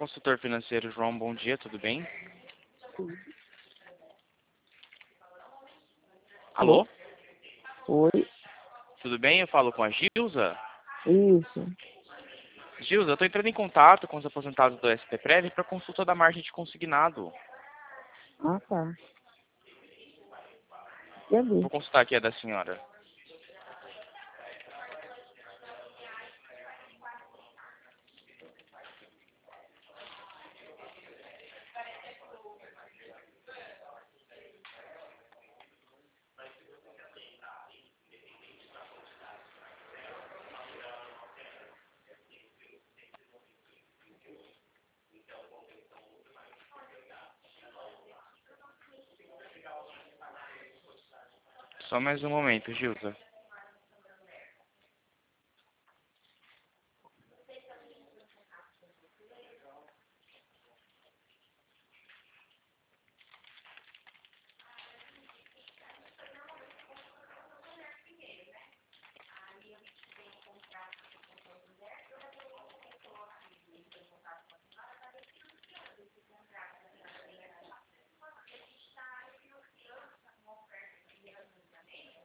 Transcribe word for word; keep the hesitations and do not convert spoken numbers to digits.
consultor financeiro João, bom dia, tudo bem? Alô? Oi, Tudo bem? Eu falo com a Gilza. isso. Gilza, eu estou entrando em contato com os aposentados do S P Prev para consulta da margem de consignado. Ah, tá. Quer ver? Vou consultar aqui a da senhora. Só mais um momento, Gilza.